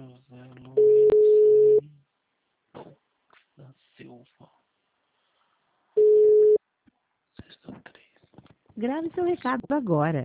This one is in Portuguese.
José Luiz da Silva. 6 do 3. Grave seu recado agora.